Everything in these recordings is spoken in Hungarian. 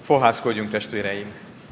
Fohászkodjunk, testvéreim!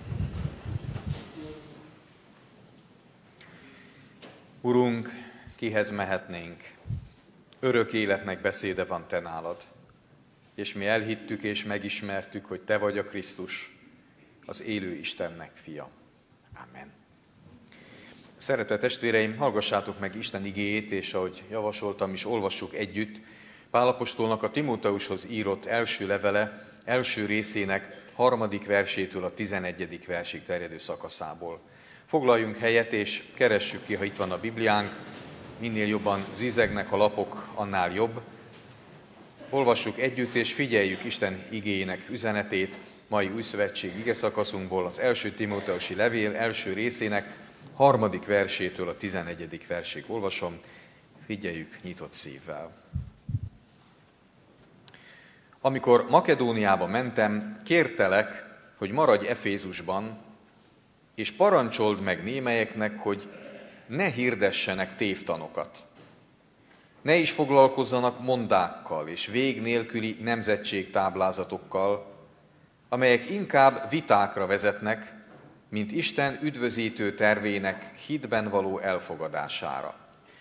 Urunk, kihez mehetnénk? Örök életnek beszéde van te nálad. És mi elhittük és megismertük, hogy te vagy a Krisztus, az élő Istennek fia. Amen. Szeretett testvéreim, hallgassátok meg Isten igéjét, és ahogy javasoltam is, olvassuk együtt Pál apostolnak a Timóteushoz írott első levele, első részének 3. versétől a 11. versig terjedő szakaszából. Foglaljunk helyet, és keressük ki, ha itt van a Bibliánk, minél jobban zizegnek a lapok, annál jobb. Olvassuk együtt, és figyeljük Isten igéjének üzenetét, mai újszövetség igeszakaszunkból, az első Timóteusi levél első részének 3. versétől a 11. versig olvasom, figyeljük nyitott szívvel. Amikor Makedóniába mentem, kértelek, hogy maradj Efézusban, és parancsold meg némelyeknek, hogy ne hirdessenek tévtanokat. Ne is foglalkozzanak mondákkal és vég nélküli nemzetségtáblázatokkal, amelyek inkább vitákra vezetnek, mint Isten üdvözítő tervének hitben való elfogadására.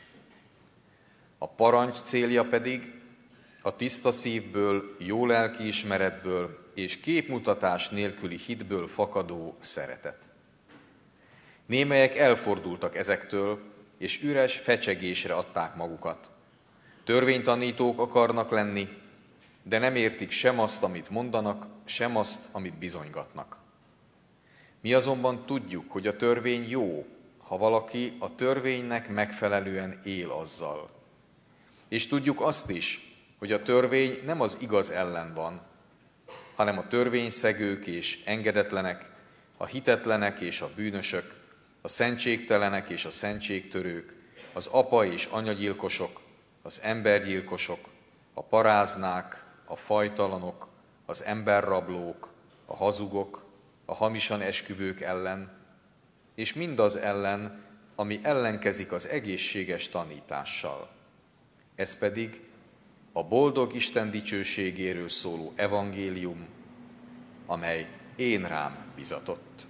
A parancs célja pedig a tiszta szívből, jó lelkiismeretből és képmutatás nélküli hitből fakadó szeretet. Némelyek elfordultak ezektől, és üres fecsegésre adták magukat. Törvénytanítók akarnak lenni, de nem értik sem azt, amit mondanak, sem azt, amit bizonygatnak. Mi azonban tudjuk, hogy a törvény jó, ha valaki a törvénynek megfelelően él azzal. És tudjuk azt is, hogy a törvény nem az igaz ellen van, hanem a törvényszegők és engedetlenek, a hitetlenek és a bűnösök, a szentségtelenek és a szentségtörők, az apa és anyagyilkosok, az embergyilkosok, a paráznák, a fajtalanok, az emberrablók, a hazugok, a hamisan esküvők ellen, és mindaz ellen, ami ellenkezik az egészséges tanítással. Ez pedig a boldog Isten dicsőségéről szóló evangélium, amely én rám bizatott.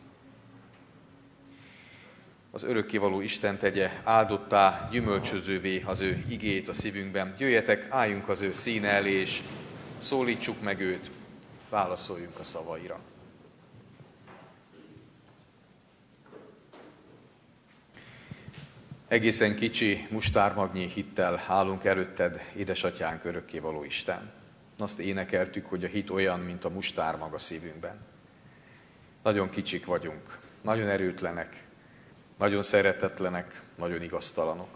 Az örökkévaló Isten tegye áldottá, gyümölcsözővé az ő igét a szívünkben. Jöjjetek, álljunk az ő színe elé, és szólítsuk meg őt, válaszoljunk a szavaira. Egészen kicsi mustármagnyi hittel állunk előtted, édesatyánk, örökkévaló Isten. Azt énekeltük, hogy a hit olyan, mint a mustármag a szívünkben. Nagyon kicsik vagyunk, nagyon erőtlenek, nagyon szeretetlenek, nagyon igaztalanok.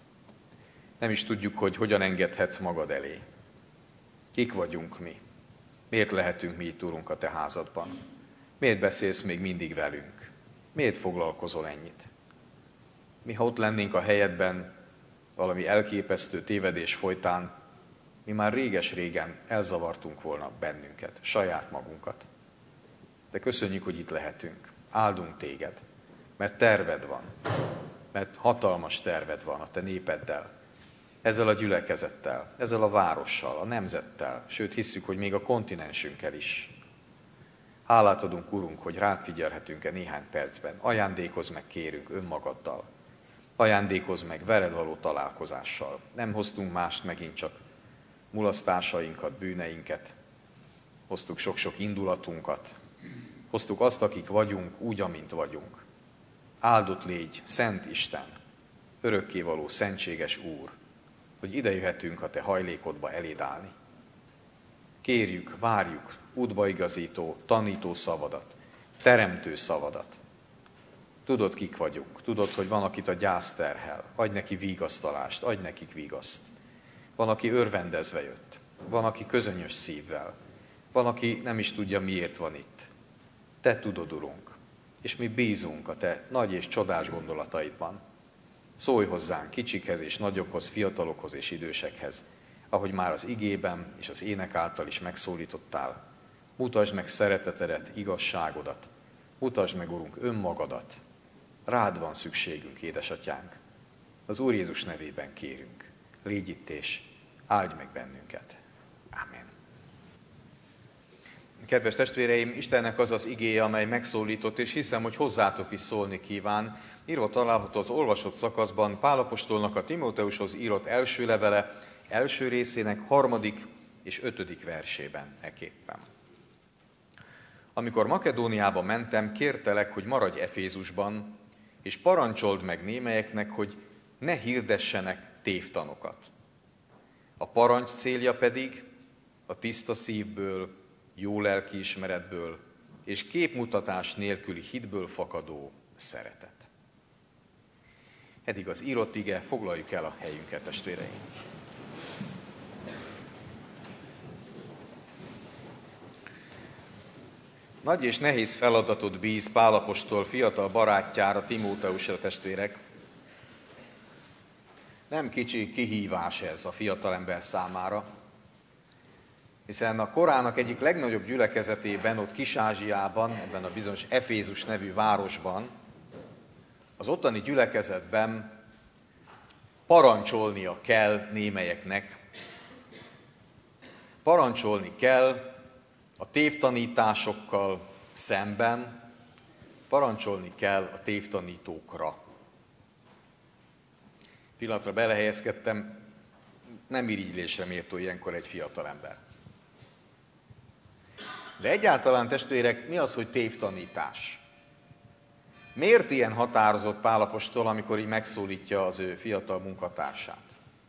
Nem is tudjuk, hogy hogyan engedhetsz magad elé. Kik vagyunk mi? Miért lehetünk mi itt, Urunk, a te házadban? Miért beszélsz még mindig velünk? Miért foglalkozol ennyit? Mi, ha ott lennénk a helyedben, valami elképesztő tévedés folytán, mi már réges-régen elzavartunk volna bennünket, saját magunkat. De köszönjük, hogy itt lehetünk. Áldunk téged, mert terved van, mert hatalmas terved van a te népeddel, ezzel a gyülekezettel, ezzel a várossal, a nemzettel, sőt hisszük, hogy még a kontinensünkkel is. Hálát adunk, Urunk, hogy rád figyelhetünk-e néhány percben. Ajándékozz meg, kérünk, önmagaddal. Ajándékozz meg veled való találkozással. Nem hoztunk mást, megint csak mulasztásainkat, bűneinket. Hoztuk sok-sok indulatunkat. Hoztuk azt, akik vagyunk, úgy, amint vagyunk. Áldott légy, Szent Isten, örökkévaló, szentséges Úr, hogy ide jöhetünk a te hajlékodba eléd állni. Kérjük, várjuk útbaigazító, tanító szavadat, teremtő szavadat. Tudod, kik vagyunk, tudod, hogy van, akit a gyász terhel, adj neki vigasztalást, adj nekik vigaszt. Van, aki örvendezve jött, van, aki közönyös szívvel, van, aki nem is tudja, miért van itt. Te tudod, Urunk, és mi bízunk a te nagy és csodás gondolataidban. Szólj hozzánk kicsikhez és nagyokhoz, fiatalokhoz és idősekhez, ahogy már az igében és az ének által is megszólítottál. Mutasd meg szeretetedet, igazságodat, mutasd meg, Urunk, önmagadat. Rád van szükségünk, édesatyánk. Az Úr Jézus nevében kérünk. Légy itt és áldj meg bennünket. Amen. Kedves testvéreim, Istennek az az igéje, amely megszólított, és hiszem, hogy hozzátok is szólni kíván. Írva található az olvasott szakaszban Pál apostolnak a Timóteushoz írott első levele, első részének 3. és 5. versében eképpen. Amikor Makedóniába mentem, kértelek, hogy maradj Efézusban, és parancsold meg némelyeknek, hogy ne hirdessenek tévtanokat. A parancs célja pedig a tiszta szívből, jó lelkiismeretből és képmutatás nélküli hitből fakadó szeretet. Eddig az írott ige, foglaljuk el a helyünket, testvéreim. Nagy és nehéz feladatot bíz Pál apostol fiatal barátjára, Timóteusra, testvérek. Nem kicsi kihívás ez a fiatalember számára, hiszen a korának egyik legnagyobb gyülekezetében, ott Kis-Ázsiában, ebben a bizonyos Efézus nevű városban, az ottani gyülekezetben parancsolnia kell némelyeknek. Parancsolni kell a tévtanításokkal szemben, parancsolni kell a tévtanítókra. Pillanatra belehelyezkedtem, nem irigylésre méltó ilyenkor egy fiatalember. De egyáltalán, testvérek, mi az, hogy tévtanítás? Miért ilyen határozott Pál apostol, amikor így megszólítja az ő fiatal munkatársát?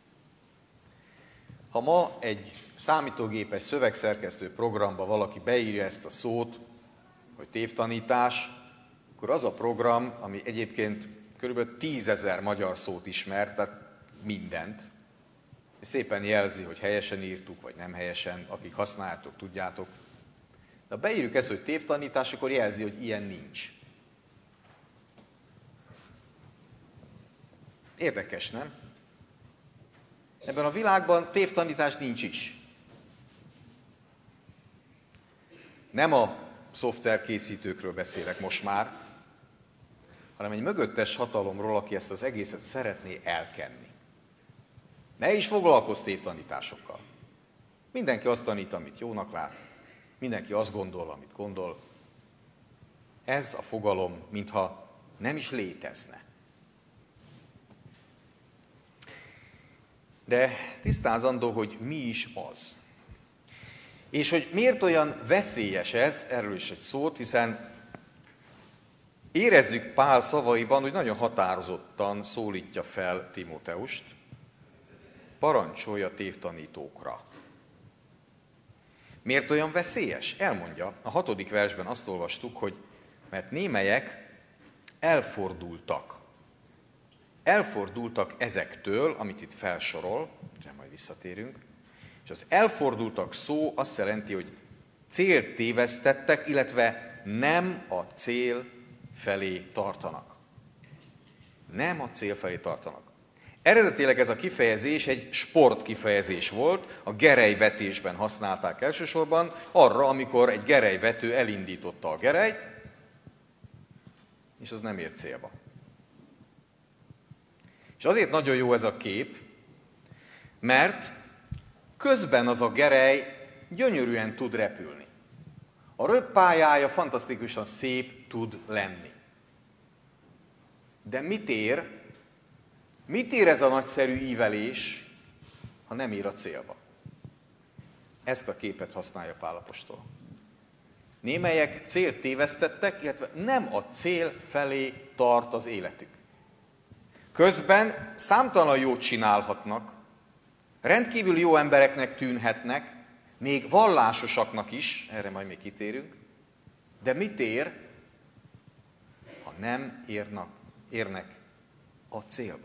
Ha ma egy számítógépes szövegszerkesztő programba valaki beírja ezt a szót, hogy tévtanítás, akkor az a program, ami egyébként kb. 10 000 magyar szót ismer, tehát mindent, és szépen jelzi, hogy helyesen írtuk, vagy nem helyesen, akik használjátok, tudjátok. De ha beírjuk ezt, hogy tévtanítás, akkor jelzi, hogy ilyen nincs. Érdekes, nem? Ebben a világban tévtanítás nincs is. Nem a szoftverkészítőkről beszélek most már, hanem egy mögöttes hatalomról, aki ezt az egészet szeretné elkenni. Ne is foglalkozz tévtanításokkal. Mindenki azt tanít, amit jónak lát. Mindenki azt gondol, amit gondol. Ez a fogalom, mintha nem is létezne. De tisztázandó, hogy mi is az. És hogy miért olyan veszélyes ez, erről is egy szót, hiszen érezzük Pál szavaiban, hogy nagyon határozottan szólítja fel Timóteust, parancsolja tévtanítókra. Miért olyan veszélyes? Elmondja. A 6. versben azt olvastuk, hogy mert némelyek elfordultak. Elfordultak ezektől, amit itt felsorol, de majd visszatérünk, és az elfordultak szó azt jelenti, hogy célt tévesztettek, illetve nem a cél felé tartanak. Nem a cél felé tartanak. Eredetileg ez a kifejezés egy sport kifejezés volt, a gerelyvetésben használták elsősorban, arra, amikor egy gerelyvető elindította a gerelyt, és az nem ért célba. És azért nagyon jó ez a kép, mert közben az a gerej gyönyörűen tud repülni. A röppályája fantasztikusan szép tud lenni. De mit ér? Mit ér ez a nagyszerű ívelés, ha nem ér a célba? Ezt a képet használja Pál apostol. Némelyek célt tévesztettek, illetve nem a cél felé tart az életük. Közben számtalan jót csinálhatnak, rendkívül jó embereknek tűnhetnek, még vallásosaknak is, erre majd még kitérünk, de mit ér, ha nem érnek a célba?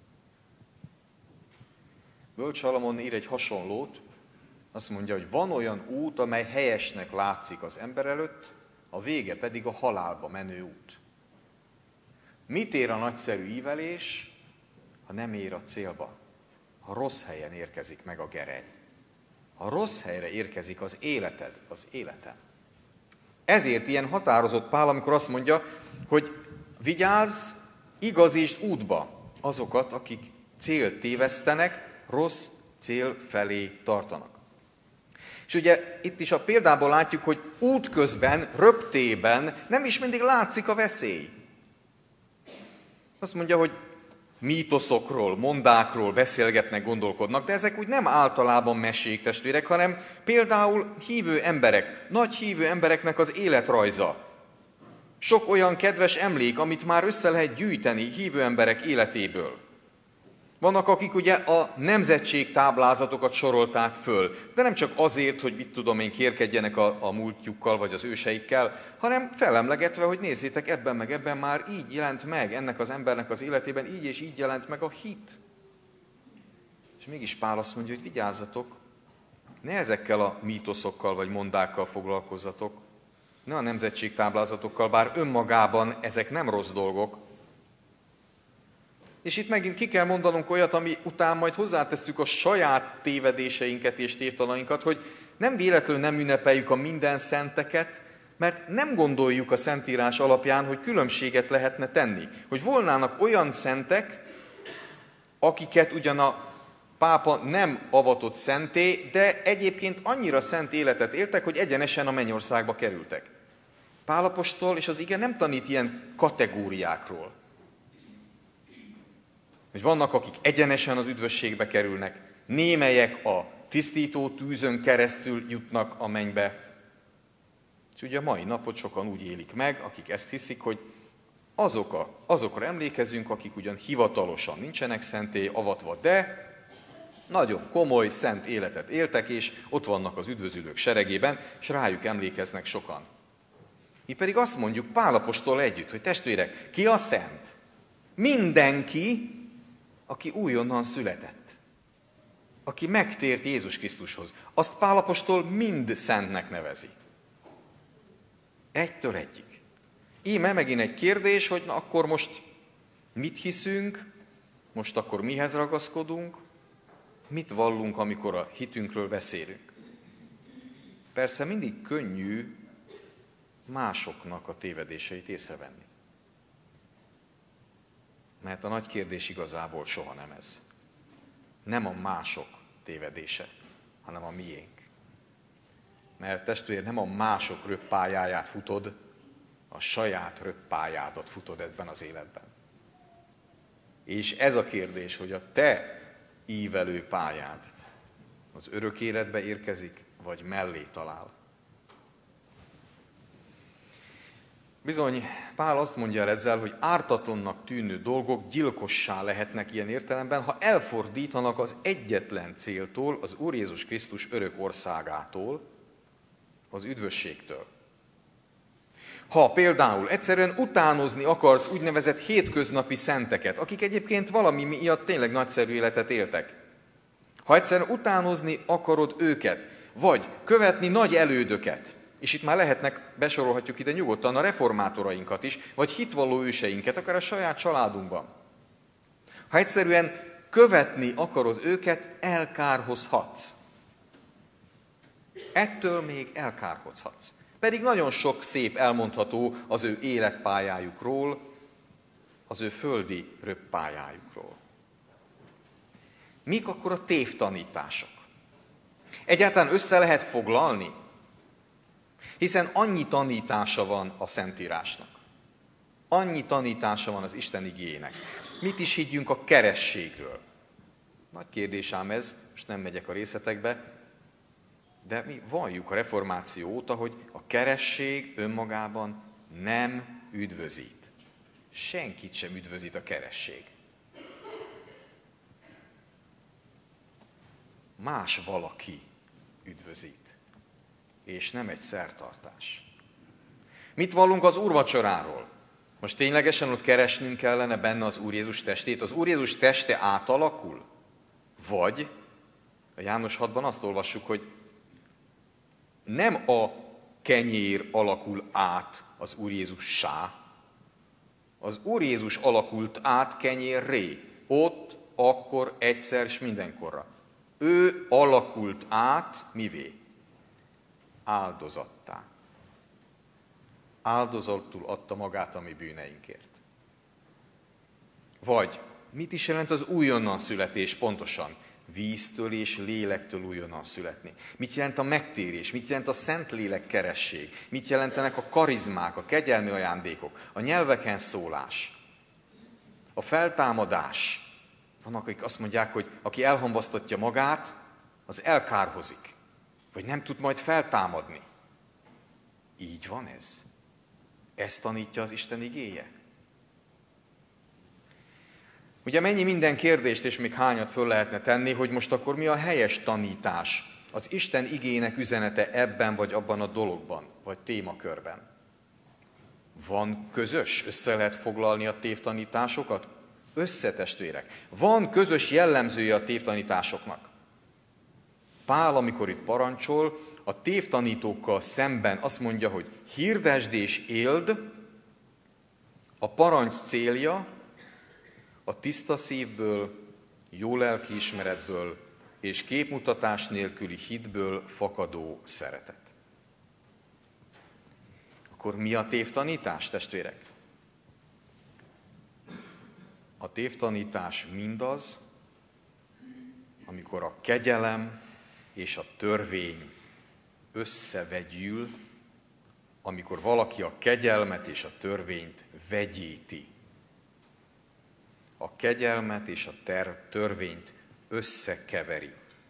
Bölcs Salamon ír egy hasonlót, azt mondja, hogy van olyan út, amely helyesnek látszik az ember előtt, a vége pedig a halálba menő út. Mit ér a nagyszerű ívelés, ha nem ér a célba? Ha rossz helyen érkezik meg a gerej. Ha rossz helyre érkezik az életed, az életem. Ezért ilyen határozott Pál, amikor azt mondja, hogy vigyázz, igazítsd útba azokat, akik célt tévesztenek, rossz cél felé tartanak. És ugye itt is a példából látjuk, hogy útközben, röptében nem is mindig látszik a veszély. Azt mondja, hogy mítoszokról, mondákról beszélgetnek, gondolkodnak, de ezek úgy nem általában mesék, testvérek, hanem például hívő emberek, nagy hívő embereknek az életrajza. Sok olyan kedves emlék, amit már össze lehet gyűjteni hívő emberek életéből. Vannak, akik ugye a nemzetségtáblázatokat sorolták föl, de nem csak azért, hogy mit tudom én, kérkedjenek a múltjukkal vagy az őseikkel, hanem felemlegetve, hogy nézzétek, ebben meg ebben már így jelent meg, ennek az embernek az életében így és így jelent meg a hit. És mégis Pál azt mondja, hogy vigyázzatok, ne ezekkel a mítoszokkal vagy mondákkal foglalkozzatok, ne a nemzetségtáblázatokkal, bár önmagában ezek nem rossz dolgok. És itt megint ki kell mondanunk olyat, ami után majd hozzátesszük a saját tévedéseinket és tévtalainkat, hogy nem véletlenül nem ünnepeljük a minden szenteket, mert nem gondoljuk a Szentírás alapján, hogy különbséget lehetne tenni. Hogy volnának olyan szentek, akiket ugyan a pápa nem avatott szenté, de egyébként annyira szent életet éltek, hogy egyenesen a mennyországba kerültek. Pál apostol és az ige nem tanít ilyen kategóriákról. Hogy vannak, akik egyenesen az üdvösségbe kerülnek, némelyek a tisztító tűzön keresztül jutnak a mennybe. És ugye a mai napot sokan úgy élik meg, akik ezt hiszik, hogy azokra emlékezünk, akik ugyan hivatalosan nincsenek szenté avatva, de nagyon komoly, szent életet éltek, és ott vannak az üdvözülők seregében, és rájuk emlékeznek sokan. Mi pedig azt mondjuk Pál apostol együtt, hogy testvérek, ki a szent? Mindenki, aki újonnan született, aki megtért Jézus Krisztushoz. Azt Pál apostol mind szentnek nevezi. Egytől egyig. Íme megint egy kérdés, hogy na akkor most mit hiszünk, most akkor mihez ragaszkodunk, mit vallunk, amikor a hitünkről beszélünk. Persze mindig könnyű másoknak a tévedéseit észrevenni. Mert a nagy kérdés igazából soha nem ez. Nem a mások tévedése, hanem a miénk. Mert testvér, nem a mások röppályáját futod, a saját röppályádat futod ebben az életben. És ez a kérdés, hogy a te ívelő pályád az örök életbe érkezik, vagy mellé talál. Bizony, Pál azt mondja el ezzel, hogy ártatlannak tűnő dolgok gyilkossá lehetnek ilyen értelemben, ha elfordítanak az egyetlen céltól, az Úr Jézus Krisztus örök országától, az üdvösségtől. Ha például egyszerűen utánozni akarsz úgynevezett hétköznapi szenteket, akik egyébként valami miatt tényleg nagyszerű életet éltek, ha egyszerűen utánozni akarod őket, vagy követni nagy elődöket, és itt már lehetnek, besorolhatjuk ide nyugodtan a reformátorainkat is, vagy hitvalló őseinket, akár a saját családunkban. Ha egyszerűen követni akarod őket, elkárhozhatsz. Ettől még elkárhozhatsz. Pedig nagyon sok szép elmondható az ő életpályájukról, az ő földi röppályájukról. Mik akkor a tévtanítások? Egyáltalán össze lehet foglalni? Hiszen annyi tanítása van a Szentírásnak. Annyi tanítása van az Isten igéjének. Mit is higgyünk a kerességről? Nagy kérdés ám ez, most nem megyek a részletekbe, de mi valljuk a reformáció óta, hogy a keresség önmagában nem üdvözít. Senkit sem üdvözít a keresség. Más valaki üdvözít, és nem egy szertartás. Mit vallunk az úrvacsoráról? Most ténylegesen ott keresnünk kellene benne az Úr Jézus testét? Az Úr Jézus teste átalakul? Vagy a János 6-ban azt olvassuk, hogy nem a kenyér alakul át az Úr Jézussá, az Úr Jézus alakult át kenyérré, ott, akkor, egyszer és mindenkorra. Ő alakult át mivé? Áldozattá. Áldozatul adta magát a mi bűneinkért. Vagy mit is jelent az újonnan születés pontosan? víztől és lélektől újonnan születni? Mit jelent a megtérés? Mit jelent a Szentlélek keresség? Mit jelentenek a karizmák, a kegyelmi ajándékok, a nyelveken szólás, a feltámadás? Vannak, akik azt mondják, hogy aki elhamvasztatja magát, az elkárhozik, vagy nem tud majd feltámadni. Így van ez? Ezt tanítja az Isten igéje? Ugye mennyi minden kérdést és még hányat föl lehetne tenni, hogy most akkor mi a helyes tanítás, az Isten igének üzenete ebben vagy abban a dologban, vagy témakörben. Van közös, össze lehet foglalni a tévtanításokat? Összetestvérek. Van közös jellemzője a tévtanításoknak. Pál, amikor itt parancsol, a tévtanítókkal szemben azt mondja, hogy hirdesd és éld, a parancs célja a tiszta szívből, jó lelkiismeretből és képmutatás nélküli hitből fakadó szeretet. Akkor mi a tévtanítás, testvérek? A tévtanítás mindaz, amikor a kegyelem és a törvény összevegyül, amikor valaki a kegyelmet és a törvényt vegyíti. A kegyelmet és a törvényt összekeveri.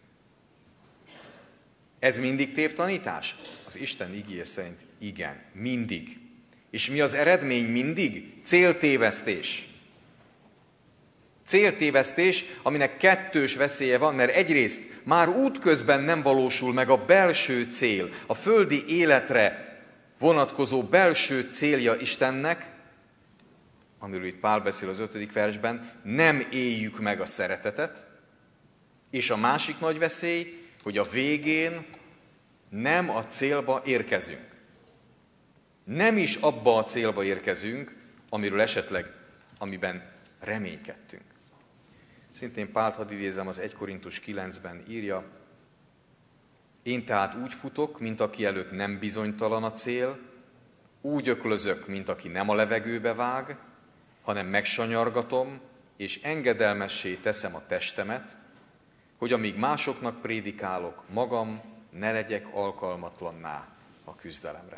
Ez mindig tévtanítás? Az Isten igéje szerint igen, mindig. És mi az eredmény mindig? Céltévesztés. Céltévesztés, aminek kettős veszélye van, mert egyrészt már útközben nem valósul meg a belső cél, a földi életre vonatkozó belső célja Istennek, amiről itt Pál beszél az 5. versben, nem éljük meg a szeretetet, és a másik nagy veszély, hogy a végén nem a célba érkezünk. Nem is abba a célba érkezünk, amiben reménykedtünk. Szintén Pált, hadd idézem, az 1 Korintus 9-ben írja, én tehát úgy futok, mint aki előtt nem bizonytalan a cél, úgy öklözök, mint aki nem a levegőbe vág, hanem megsanyargatom, és engedelmessé teszem a testemet, hogy amíg másoknak prédikálok, magam ne legyek alkalmatlanná a küzdelemre.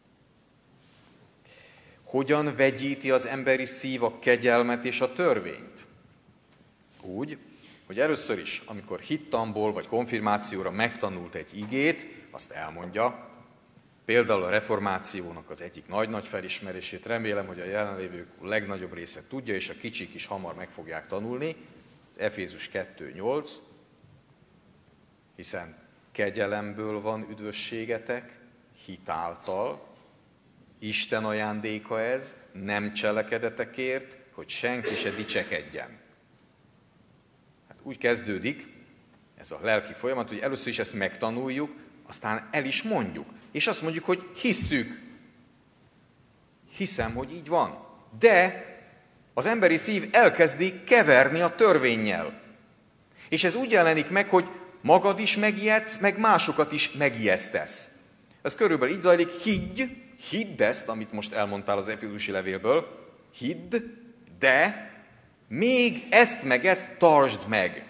Hogyan vegyíti az emberi szív a kegyelmet és a törvényt? Úgy, hogy először is, amikor hittamból vagy konfirmációra megtanult egy igét, azt elmondja, például a reformációnak az egyik nagy-nagy felismerését, remélem, hogy a jelenlévők legnagyobb része tudja, és a kicsik is hamar meg fogják tanulni, az Efézus 2.8, hiszen kegyelemből van üdvösségetek, hit által, Isten ajándéka ez, nem cselekedetekért, hogy senki se dicsekedjen. Hát úgy kezdődik ez a lelki folyamat, hogy először is ezt megtanuljuk, aztán el is mondjuk. És azt mondjuk, hogy hisszük. Hiszem, hogy így van. De az emberi szív elkezdi keverni a törvénnyel. És ez úgy jelenik meg, hogy magad is megijedsz, meg másokat is megijesztesz. Ez körülbelül így zajlik, hidd ezt, amit most elmondtál az Efézusi levélből, hidd, de még ezt meg ezt tartsd meg.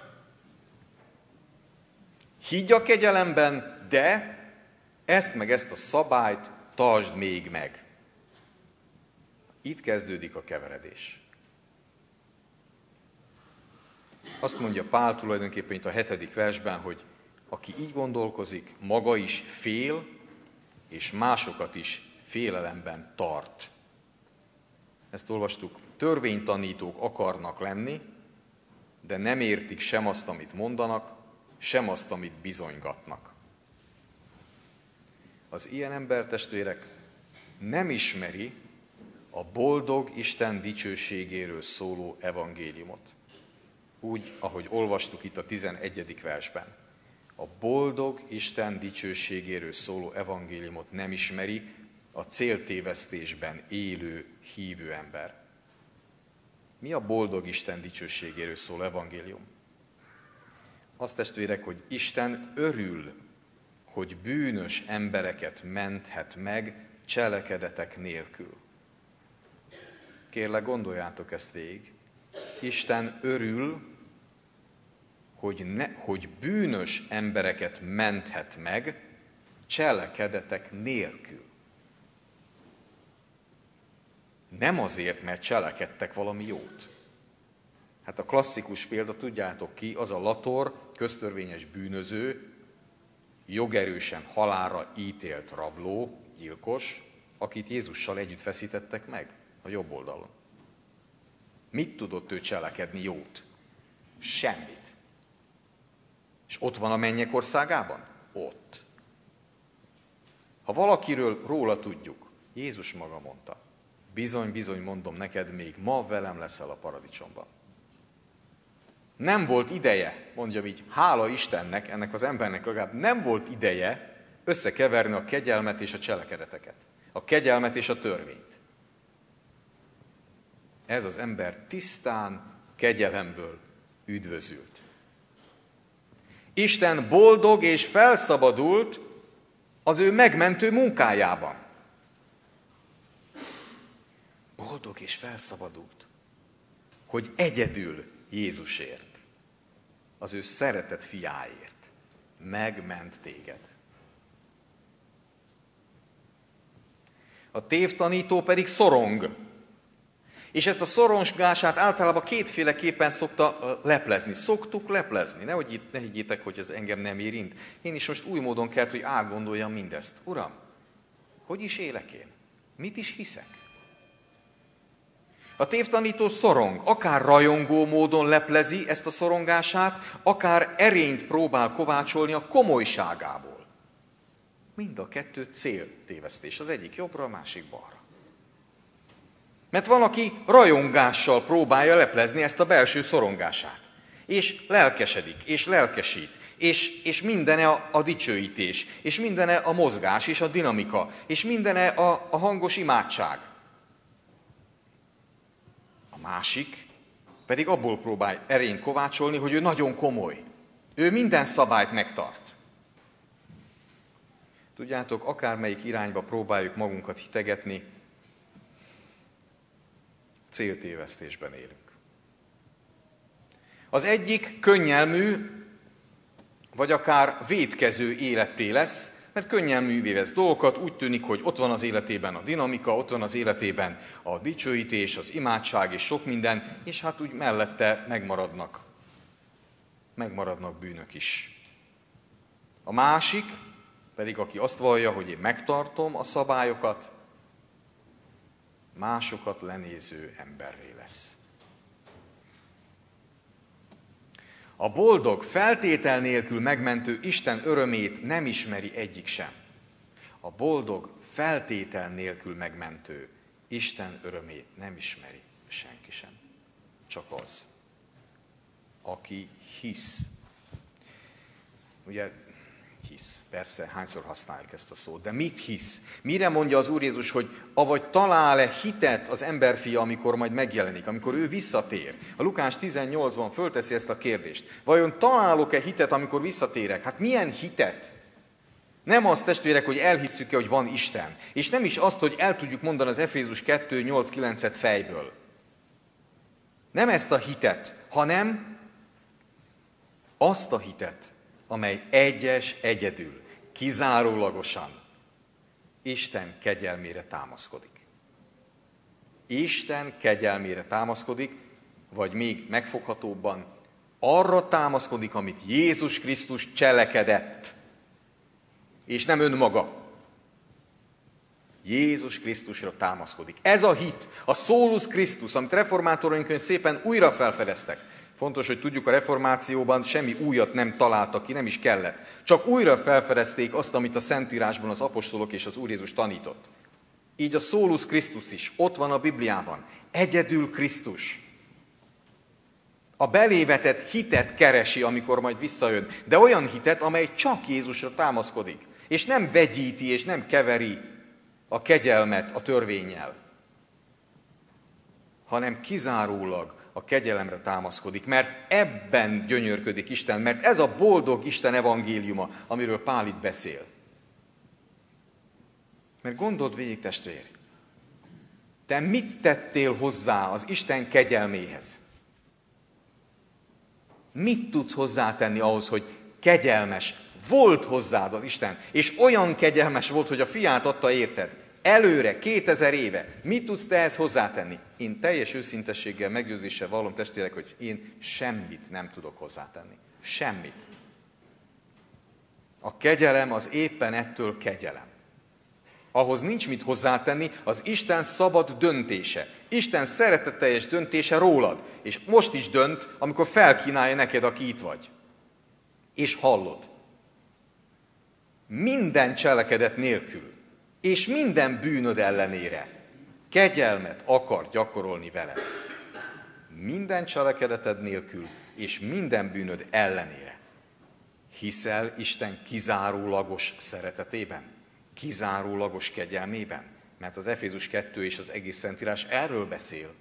Higgy a kegyelemben, de ezt meg ezt a szabályt tartsd még meg. Itt kezdődik a keveredés. Azt mondja Pál tulajdonképpen itt a 7. versben, hogy aki így gondolkozik, maga is fél, és másokat is félelemben tart. Ezt olvastuk. Törvénytanítók akarnak lenni, de nem értik sem azt, amit mondanak, sem azt, amit bizonygatnak. Az ilyen ember, testvérek, nem ismeri a boldog Isten dicsőségéről szóló evangéliumot. Úgy, ahogy olvastuk itt a 11. versben. A boldog Isten dicsőségéről szóló evangéliumot nem ismeri a céltévesztésben élő hívő ember. Mi a boldog Isten dicsőségéről szóló evangélium? Azt, testvérek, hogy Isten örül, hogy bűnös embereket menthet meg cselekedetek nélkül. Kérlek, gondoljátok ezt végig. Isten örül, hogy bűnös embereket menthet meg cselekedetek nélkül. Nem azért, mert cselekedtek valami jót. Hát a klasszikus példa, tudjátok ki, az a lator, köztörvényes bűnöző, jogerősen halálra ítélt rabló, gyilkos, akit Jézussal együtt feszítettek meg a jobb oldalon. Mit tudott ő cselekedni jót? Semmit. És ott van a mennyek országában? Ott. Ha valakiről róla tudjuk, Jézus maga mondta, bizony, bizony mondom neked, még ma velem leszel a paradicsomban. Nem volt ideje, mondjam így, hála Istennek, ennek az embernek legalább nem volt ideje összekeverni a kegyelmet és a cselekedeteket. A kegyelmet és a törvényt. Ez az ember tisztán kegyelemből üdvözült. Isten boldog és felszabadult az ő megmentő munkájában. Boldog és felszabadult, hogy egyedül Jézusért, az ő szeretett fiáért megment téged. A tévtanító pedig szorong. És ezt a szorongását általában kétféleképpen szokta leplezni. Szoktuk leplezni. Ne higgyétek, hogy ez engem nem érint. Én is most új módon kellett, hogy átgondoljam mindezt. Uram, hogy is élek én? Mit is hiszek? A tévtanító szorong, akár rajongó módon leplezi ezt a szorongását, akár erényt próbál kovácsolni a komolyságából. Mind a kettő céltévesztés. Az egyik jobbra, a másik balra. Mert van, aki rajongással próbálja leplezni ezt a belső szorongását. És lelkesedik, és lelkesít, és mindene a dicsőítés, és mindene a mozgás, és a dinamika, és mindene a hangos imádság. A másik pedig abból próbál erényt kovácsolni, hogy ő nagyon komoly. Ő minden szabályt megtart. Tudjátok, akármelyik irányba próbáljuk magunkat hitegetni, céltévesztésben élünk. Az egyik könnyelmű, vagy akár vétkező életté lesz, mert könnyelművé vesz dolgokat, úgy tűnik, hogy ott van az életében a dinamika, ott van az életében a dicsőítés, az imádság és sok minden, és hát úgy mellette megmaradnak bűnök is. A másik pedig, aki azt vallja, hogy én megtartom a szabályokat, másokat lenéző emberré lesz. A boldog, feltétel nélkül megmentő Isten örömét nem ismeri egyik sem. A boldog, feltétel nélkül megmentő Isten örömét nem ismeri senki sem. Csak az, aki hisz. Ugye, hisz. Persze, hányszor használjuk ezt a szót, de mit hisz? Mire mondja az Úr Jézus, hogy avagy talál-e hitet az emberfia, amikor majd megjelenik, amikor ő visszatér? A Lukás 18-ban fölteszi ezt a kérdést. Vajon találok-e hitet, amikor visszatérek? Hát milyen hitet? Nem azt, testvérek, hogy elhisszük-e, hogy van Isten. És nem is azt, hogy el tudjuk mondani az Efézus 2:8-9-et fejből. Nem ezt a hitet, hanem azt a hitet, amely egyedül, kizárólagosan Isten kegyelmére támaszkodik. Isten kegyelmére támaszkodik, vagy még megfoghatóbban, arra támaszkodik, amit Jézus Krisztus cselekedett, és nem önmaga. Jézus Krisztusra támaszkodik. Ez a hit, a Solus Christus, amit reformátoraink szépen újra felfedeztek. Fontos, hogy tudjuk, a reformációban semmi újat nem találtak ki, nem is kellett. Csak újra felfedezték azt, amit a Szentírásban az apostolok és az Úr Jézus tanított. Így a Solus Christus is ott van a Bibliában. Egyedül Krisztus. A belévetett hitet keresi, amikor majd visszajön, de olyan hitet, amely csak Jézusra támaszkodik, és nem vegyíti, és nem keveri a kegyelmet a törvénnyel, hanem kizárólag a kegyelemre támaszkodik, mert ebben gyönyörködik Isten, mert ez a boldog Isten evangéliuma, amiről Pál itt beszél. Mert gondold végig, testvér, te mit tettél hozzá az Isten kegyelméhez? Mit tudsz hozzátenni ahhoz, hogy kegyelmes volt hozzád az Isten, és olyan kegyelmes volt, hogy a fiát adta érted? Előre, 2000 éve. Mit tudsz te ehhez hozzátenni? Én teljes őszintességgel, meggyőzéssel vallom, testvérek, hogy én semmit nem tudok hozzátenni. Semmit. A kegyelem az éppen ettől kegyelem. Ahhoz nincs mit hozzátenni, az Isten szabad döntése. Isten szeretetteljes döntése rólad. És most is dönt, amikor felkínálja neked, aki itt vagy. És hallod. Minden cselekedet nélkül, és minden bűnöd ellenére kegyelmet akar gyakorolni veled. Minden cselekedeted nélkül, és minden bűnöd ellenére. Hiszel Isten kizárólagos szeretetében? Kizárólagos kegyelmében? Mert az Efézus 2 és az egész Szentírás erről beszél.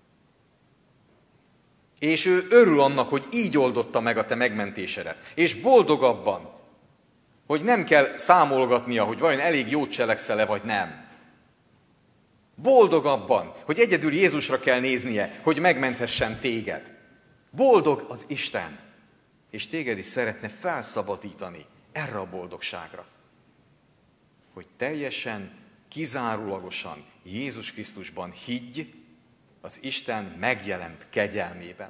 És ő örül annak, hogy így oldotta meg a te megmentésedet. És boldog abban, hogy nem kell számolgatnia, hogy vajon elég jót cselekszel-e, vagy nem. Boldog abban, hogy egyedül Jézusra kell néznie, hogy megmenthessen téged. Boldog az Isten, és téged is szeretne felszabadítani erre a boldogságra. Hogy teljesen, kizárólagosan Jézus Krisztusban higgy az Isten megjelent kegyelmében.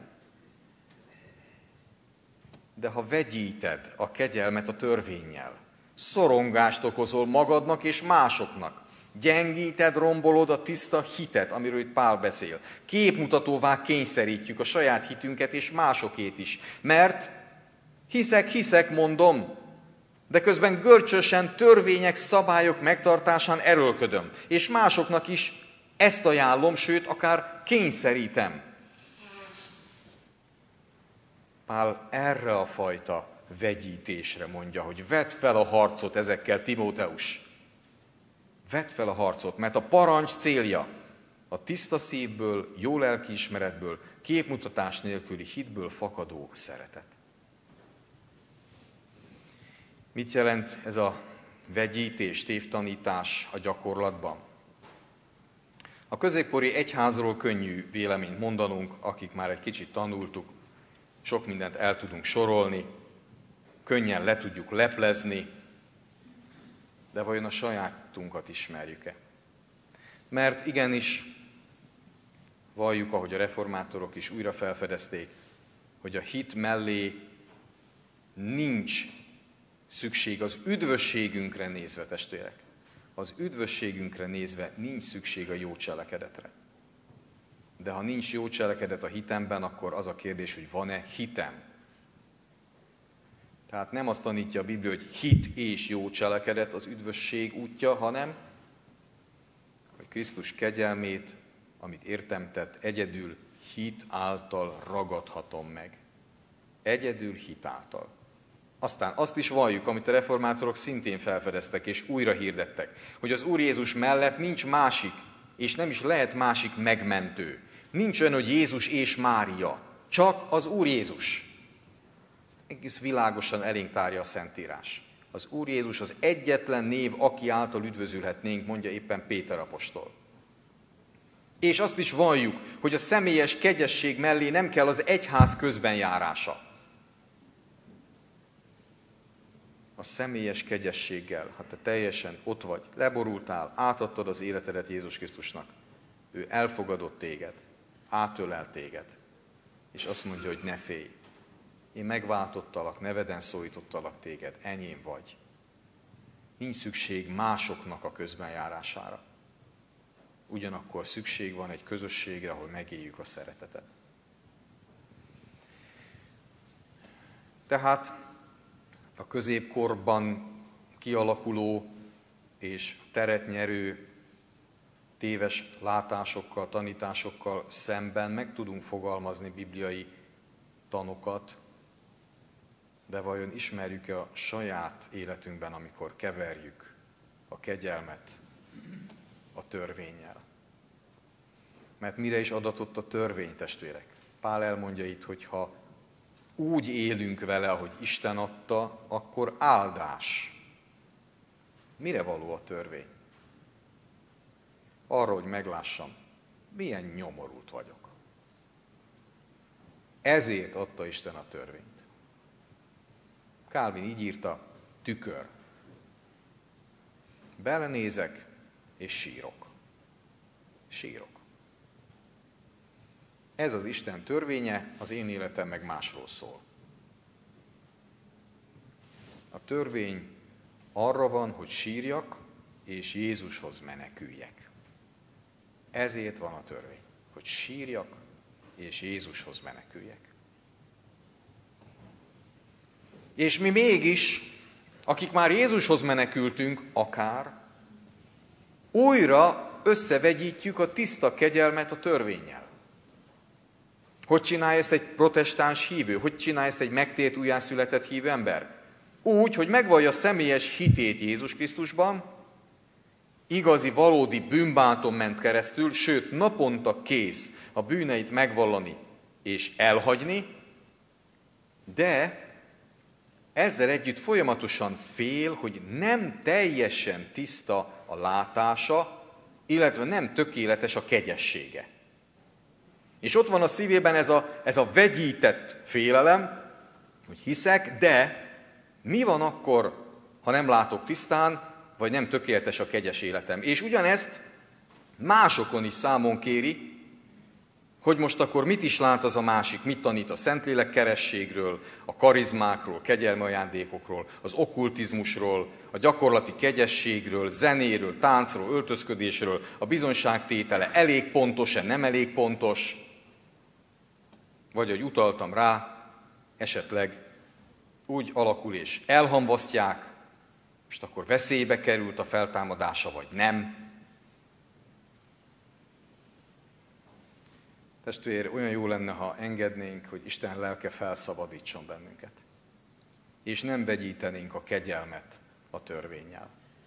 De ha vegyíted a kegyelmet a törvénnyel, szorongást okozol magadnak és másoknak, gyengíted, rombolod a tiszta hitet, amiről itt Pál beszél. Képmutatóvá kényszerítjük a saját hitünket és másokét is. Mert hiszek, mondom, de közben görcsösen törvények, szabályok megtartásán erőlködöm. És másoknak is ezt ajánlom, sőt, akár kényszerítem. Pál erre a fajta vegyítésre mondja, hogy vedd fel a harcot ezekkel, Timóteus. Vedd fel a harcot, mert a parancs célja a tiszta szívből, jó lelkiismeretből, képmutatás nélküli hitből fakadó szeretet. Mit jelent ez a vegyítés, tévtanítás a gyakorlatban? A középkori egyházról könnyű véleményt mondanunk, akik már egy kicsit tanultuk, sok mindent el tudunk sorolni, könnyen le tudjuk leplezni, de vajon a sajátunkat ismerjük-e? Mert igenis, valljuk, ahogy a reformátorok is újra felfedezték, hogy a hit mellé nincs szükség az üdvösségünkre nézve, testvérek. Az üdvösségünkre nézve nincs szükség a jó cselekedetre. De ha nincs jó cselekedet a hitemben, akkor az a kérdés, hogy van-e hitem. Tehát nem azt tanítja a Biblia, hogy hit és jó cselekedet az üdvösség útja, hanem hogy Krisztus kegyelmét, amit értem tett, egyedül hit által ragadhatom meg. Egyedül hit által. Aztán azt is valljuk, amit a reformátorok szintén felfedeztek és újra hirdettek, hogy az Úr Jézus mellett nincs másik, és nem is lehet másik megmentő. Nincs olyan, hogy Jézus és Mária, csak az Úr Jézus. Ezt egész világosan elénk tárja a Szentírás. Az Úr Jézus az egyetlen név, aki által üdvözülhetnénk, mondja éppen Péter apostol. És azt is valljuk, hogy a személyes kegyesség mellé nem kell az egyház közbenjárása. A személyes kegyességgel, hát te teljesen ott vagy, leborultál, átadtad az életedet Jézus Krisztusnak. Ő elfogadott téged, átölel téged, és azt mondja, hogy ne félj. Én megváltottalak, neveden szólítottalak téged, enyém vagy. Nincs szükség másoknak a közbenjárására. Ugyanakkor szükség van egy közösségre, ahol megéljük a szeretetet. Tehát a középkorban kialakuló és teret nyerő téves látásokkal, tanításokkal szemben meg tudunk fogalmazni bibliai tanokat, de vajon ismerjük-e a saját életünkben, amikor keverjük a kegyelmet a törvénnyel? Mert mire is adatott a törvény, testvérek? Pál elmondja itt, hogy ha úgy élünk vele, ahogy Isten adta, akkor áldás. Mire való a törvény? Arra, hogy meglássam, milyen nyomorult vagyok. Ezért adta Isten a törvényt. Calvin így írta, tükör. Belenézek, és sírok. Sírok. Ez az Isten törvénye, az én életem meg másról szól. A törvény arra van, hogy sírjak, és Jézushoz meneküljek. Ezért van a törvény, hogy sírjak, és Jézushoz meneküljek. És mi mégis, akik már Jézushoz menekültünk, akár, újra összevegyítjük a tiszta kegyelmet a törvénnyel. Hogy csinálja ezt egy protestáns hívő? Hogy csinálja ezt egy megtért, újjászületett hívő ember? Úgy, hogy megvallja személyes hitét Jézus Krisztusban, igazi, valódi bűnbánton ment keresztül, sőt, naponta kész a bűneit megvallani és elhagyni, de ezzel együtt folyamatosan fél, hogy nem teljesen tiszta a látása, illetve nem tökéletes a kegyessége. És ott van a szívében ez a vegyített félelem, hogy hiszek, de mi van akkor, ha nem látok tisztán, vagy nem tökéletes a kegyes életem? És ugyanezt másokon is számon kéri, hogy most akkor mit is lát az a másik, mit tanít a Szentlélek kerességről, a karizmákról, kegyelmi ajándékokról, az okkultizmusról, a gyakorlati kegyességről, zenéről, táncról, öltözködésről, a bizonyságtétele elég pontos-e, nem elég pontos, vagy hogy utaltam rá, esetleg úgy alakul és elhamvasztják, most akkor veszélybe került a feltámadása, vagy nem. Testvér, olyan jó lenne, ha engednénk, hogy Isten lelke felszabadítson bennünket. És nem vegyítenénk a kegyelmet a törvénnyel.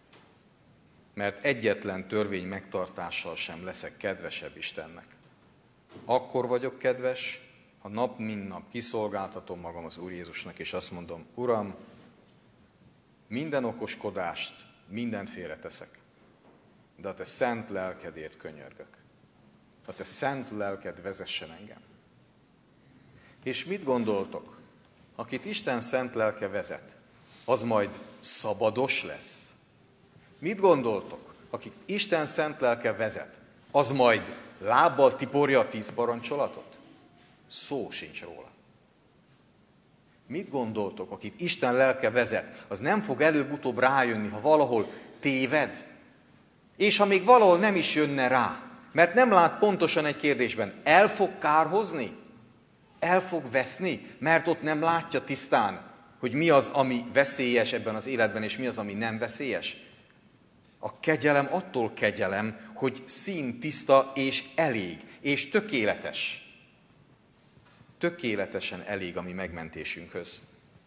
Mert egyetlen törvény megtartással sem leszek kedvesebb Istennek. Akkor vagyok kedves, ha nap mint nap kiszolgáltatom magam az Úr Jézusnak, és azt mondom, Uram, minden okoskodást, mindent félreteszek, de a te szent lelkedért könyörgök. A te szent lelked vezessen engem. És mit gondoltok? Akit Isten szent lelke vezet, az majd szabados lesz? Mit gondoltok? Akit Isten szent lelke vezet, az majd lábbal tiporja a 10 parancsolatot? Szó sincs róla. Mit gondoltok, akit Isten lelke vezet, az nem fog előbb-utóbb rájönni, ha valahol téved? És ha még valahol nem is jönne rá, mert nem lát pontosan egy kérdésben, el fog kárhozni? El fog veszni? Mert ott nem látja tisztán, hogy mi az, ami veszélyes ebben az életben, és mi az, ami nem veszélyes. A kegyelem attól kegyelem, hogy színtiszta és elég, és tökéletes. Tökéletesen elég a mi megmentésünkhöz.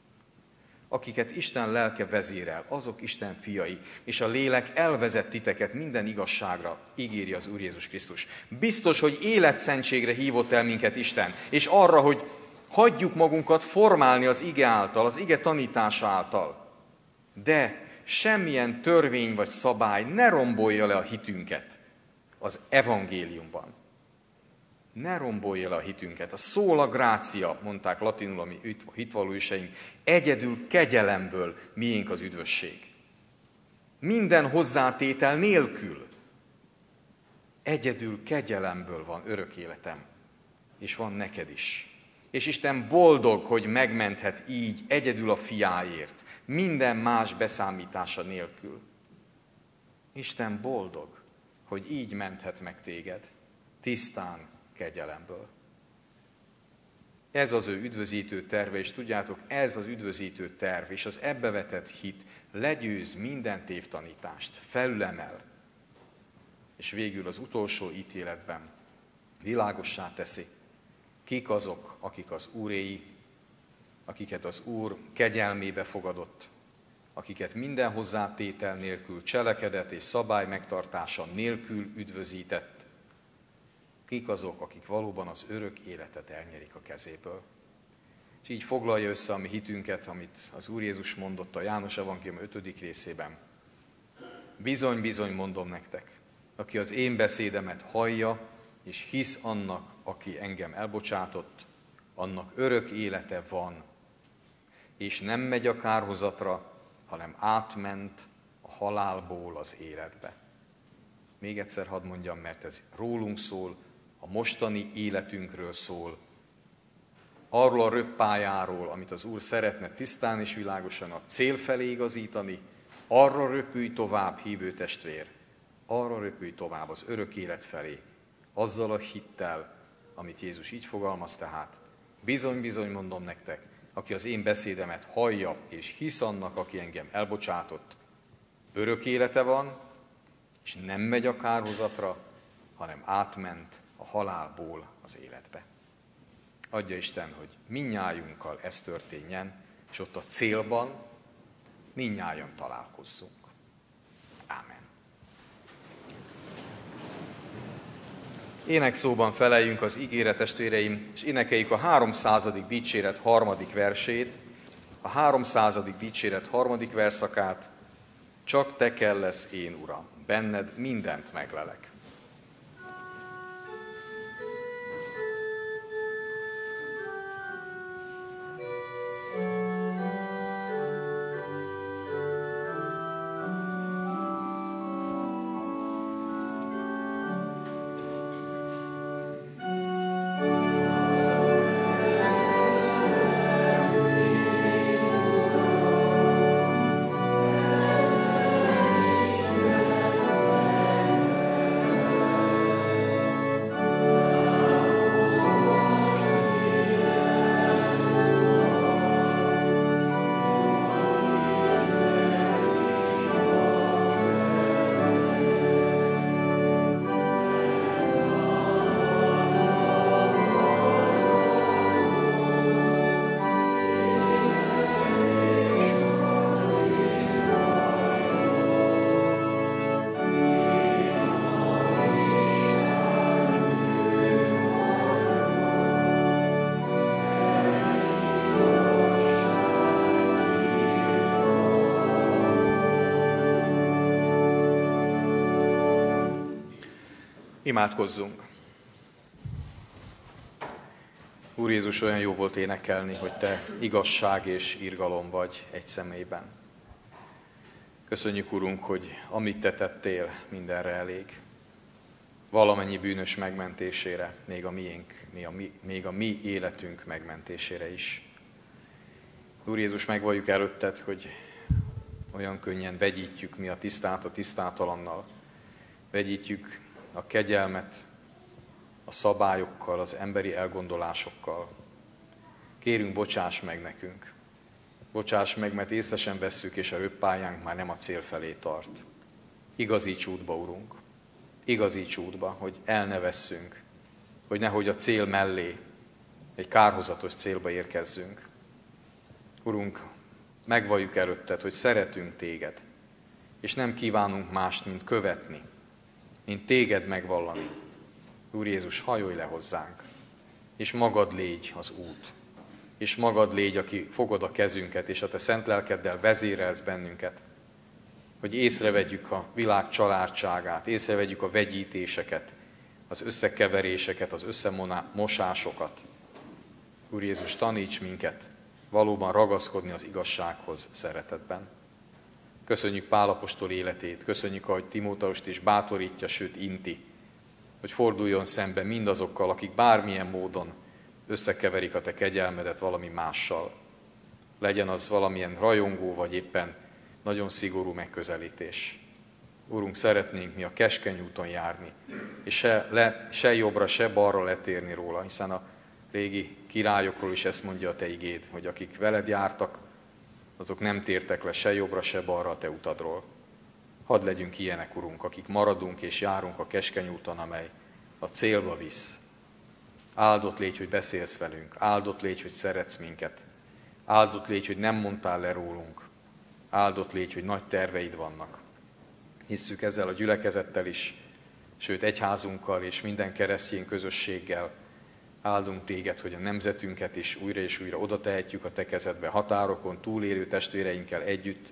Akiket Isten lelke vezérel, azok Isten fiai, és a lélek elvezet titeket minden igazságra, ígéri az Úr Jézus Krisztus. Biztos, hogy életszentségre hívott el minket Isten, és arra, hogy hagyjuk magunkat formálni az ige által, az ige tanítása által. De semmilyen törvény vagy szabály ne rombolja le a hitünket az evangéliumban. Ne rombolja le a hitünket. A sola gratia, mondták latinul a mi hitvallóiseink, egyedül kegyelemből miénk az üdvösség. Minden hozzátétel nélkül. Egyedül kegyelemből van örök életem, és van neked is. És Isten boldog, hogy megmenthet így egyedül a fiáért, minden más beszámítása nélkül. Isten boldog, hogy így menthet meg téged, tisztán kegyelemből. Ez az ő üdvözítő terve, és tudjátok, ez az üdvözítő terv, és az ebbe vetett hit legyőz minden tévtanítást, felülemel, és végül az utolsó ítéletben világossá teszi, kik azok, akik az Úréi, akiket az Úr kegyelmébe fogadott, akiket minden hozzátétel nélkül, cselekedet és szabály megtartása nélkül üdvözített, kik azok, akik valóban az örök életet elnyerik a kezéből. És így foglalja össze a mi hitünket, amit az Úr Jézus mondott a János Evangélium 5. részében. Bizony, bizony mondom nektek, aki az én beszédemet hallja, és hisz annak, aki engem elbocsátott, annak örök élete van, és nem megy a kárhozatra, hanem átment a halálból az életbe. Még egyszer hadd mondjam, mert ez rólunk szól, a mostani életünkről szól, arról a röppályáról, amit az Úr szeretne tisztán és világosan a cél felé igazítani, arra röpülj tovább, hívő testvér, arra röpülj tovább az örök élet felé, azzal a hittel, amit Jézus így fogalmaz tehát. Bizony, mondom nektek, aki az én beszédemet hallja és hisz annak, aki engem elbocsátott, örök élete van, és nem megy a kárhozatra, hanem átment a halálból az életbe. Adja Isten, hogy mindnyájunkkal ez történjen, és ott a célban mindnyájan találkozzunk. Ámen. Énekszóban feleljünk az igére, testvéreim, és énekeljük a 300. dicséret 3. versét, a 300. dicséret 3. verszakát, csak te kellesz, én Uram, benned mindent meglelek. Imádkozzunk! Úr Jézus, olyan jó volt énekelni, hogy Te igazság és irgalom vagy egy személyben. Köszönjük, Urunk, hogy amit Te tettél, mindenre elég. Valamennyi bűnös megmentésére, még a mi életünk megmentésére is. Úr Jézus, megvalljuk előtted, hogy olyan könnyen vegyítjük mi a tisztát a tisztátalannal. Vegyítjük a kegyelmet a szabályokkal, az emberi elgondolásokkal. Kérünk, bocsáss meg nekünk. Bocsáss meg, mert észre sem vesszük, és a röppályánk már nem a cél felé tart. Igazíts útba, Urunk. Igazíts útba, hogy el ne vesszünk, hogy nehogy a cél mellé, egy kárhozatos célba érkezzünk. Urunk, megvalljuk előtted, hogy szeretünk Téged, és nem kívánunk mást, mint követni, mint Téged megvallani. Úr Jézus, hajolj le hozzánk, és magad légy az út, és magad légy, aki fogod a kezünket, és a Te szent lelkeddel vezérelsz bennünket, hogy észrevegyük a világ családságát, észrevegyük a vegyítéseket, az összekeveréseket, az összemosásokat. Úr Jézus, taníts minket valóban ragaszkodni az igazsághoz szeretetben. Köszönjük Pál apostol életét, köszönjük, ahogy Timóteust is bátorítja, sőt inti, hogy forduljon szembe mindazokkal, akik bármilyen módon összekeverik a Te kegyelmedet valami mással. Legyen az valamilyen rajongó, vagy éppen nagyon szigorú megközelítés. Úrunk, szeretnénk mi a keskeny úton járni, és se jobbra, se balra letérni róla, hiszen a régi királyokról is ezt mondja a Te igéd, hogy akik veled jártak, azok nem tértek le se jobbra, se balra a Te utadról. Hadd legyünk ilyenek, Urunk, akik maradunk és járunk a keskeny úton, amely a célba visz. Áldott légy, hogy beszélsz velünk, áldott légy, hogy szeretsz minket, áldott légy, hogy nem mondtál le rólunk, áldott légy, hogy nagy terveid vannak. Hisszük ezzel a gyülekezettel is, sőt egyházunkkal és minden keresztény közösséggel. Áldunk Téged, hogy a nemzetünket is újra és újra oda tehetjük a Te kezedbe, határokon túlélő testvéreinkkel együtt,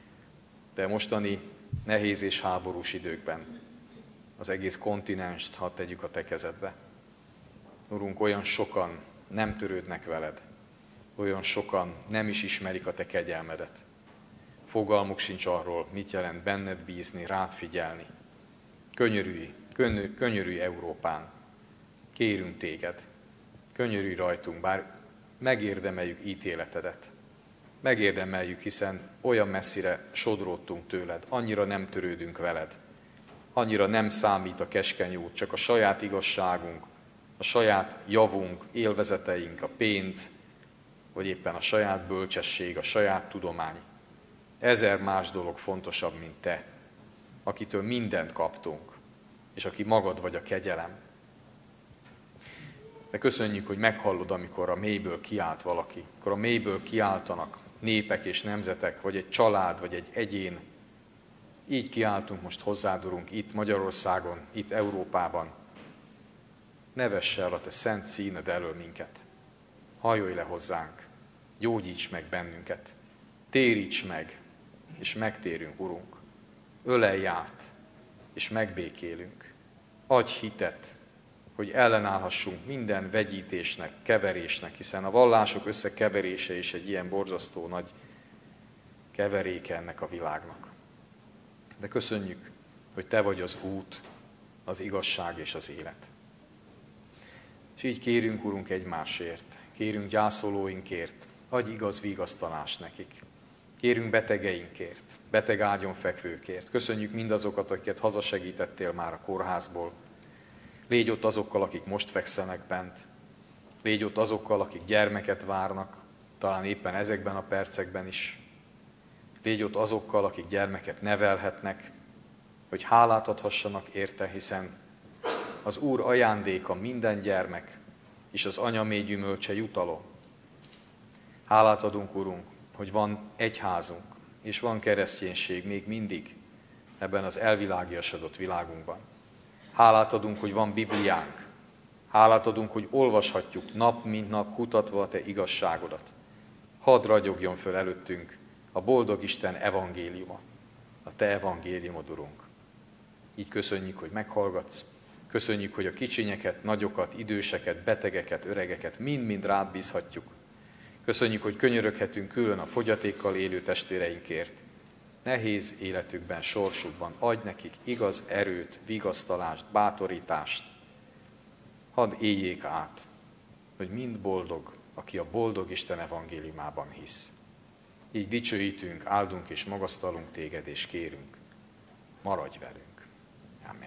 de mostani nehéz és háborús időkben az egész kontinenst hadd tegyük a Te kezedbe. Urunk, olyan sokan nem törődnek veled. Olyan sokan nem is ismerik a te kegyelmedet. Fogalmuk sincs arról, mit jelent benned bízni, rád figyelni. Könyörülj Európán. Kérünk téged. Könyörülj rajtunk, bár megérdemeljük ítéletedet. Megérdemeljük, hiszen olyan messzire sodródtunk tőled, annyira nem törődünk veled. Annyira nem számít a keskeny út, csak a saját igazságunk, a saját javunk, élvezeteink, a pénz, vagy éppen a saját bölcsesség, a saját tudomány. 1000 más dolog fontosabb, mint te, akitől mindent kaptunk, és aki magad vagy a kegyelem. De köszönjük, hogy meghallod, amikor a mélyből kiált valaki, amikor a mélyből kiáltanak népek és nemzetek, vagy egy család, vagy egy egyén. Így kiáltunk most hozzád, Urunk, itt Magyarországon, itt Európában. Ne vess el a te szent színed elől minket. Hajolj le hozzánk, gyógyíts meg bennünket, téríts meg, és megtérünk, Urunk. Ölelj át, és megbékélünk. Adj hitet, hogy ellenállhassunk minden vegyítésnek, keverésnek, hiszen a vallások összekeverése is egy ilyen borzasztó nagy keveréke ennek a világnak. De köszönjük, hogy te vagy az út, az igazság és az élet. És így kérünk, Urunk, egymásért, kérünk gyászolóinkért, adj igaz vigasztalást nekik. Kérünk betegeinkért, beteg ágyon fekvőkért. Köszönjük mindazokat, akiket hazasegítettél már a kórházból. Légy ott azokkal, akik most fekszenek bent. Légy ott azokkal, akik gyermeket várnak, talán éppen ezekben a percekben is. Légy ott azokkal, akik gyermeket nevelhetnek, hogy hálát adhassanak érte, hiszen az Úr ajándéka minden gyermek, és az anya mély gyümölcse jutalom. Hálát adunk, Urunk, hogy van egyházunk, és van kereszténység még mindig ebben az elvilágiasodott világunkban. Hálát adunk, hogy van Bibliánk. Hálát adunk, hogy olvashatjuk nap mint nap, kutatva a te igazságodat. Hadd ragyogjon föl előttünk a boldog Isten evangéliuma, a te evangéliumod, Urunk. Így köszönjük, hogy meghallgatsz. Köszönjük, hogy a kicsinyeket, nagyokat, időseket, betegeket, öregeket mind-mind rád bízhatjuk. Köszönjük, hogy könyöröghetünk külön a fogyatékkal élő testvéreinkért. Nehéz életükben, sorsukban adj nekik igaz erőt, vigasztalást, bátorítást. Hadd éljék át, hogy mind boldog, aki a boldog Isten evangéliumában hisz. Így dicsőítünk, áldunk és magasztalunk téged, és kérünk, maradj velünk. Amen.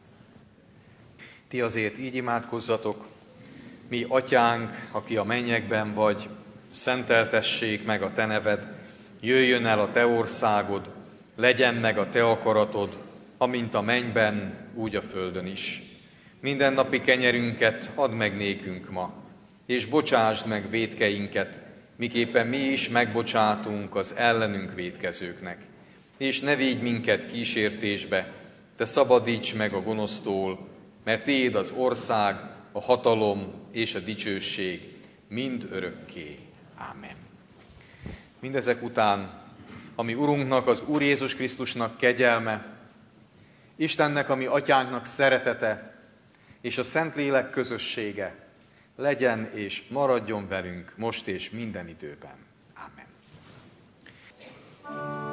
Ti azért így imádkozzatok: mi atyánk, aki a mennyekben vagy, szenteltessék meg a te neved, jöjjön el a te országod, legyen meg a te akaratod, amint a mennyben, úgy a földön is. Mindennapi kenyerünket add meg nékünk ma, és bocsásd meg vétkeinket, miképpen mi is megbocsátunk az ellenünk vétkezőknek. És ne védj minket kísértésbe, te szabadíts meg a gonosztól, mert tiéd az ország, a hatalom és a dicsőség mind örökké. Ámen. Mindezek után, ami Urunknak, az Úr Jézus Krisztusnak kegyelme, Istennek, ami Atyánknak szeretete, és a Szentlélek közössége legyen és maradjon velünk most és minden időben. Ámen.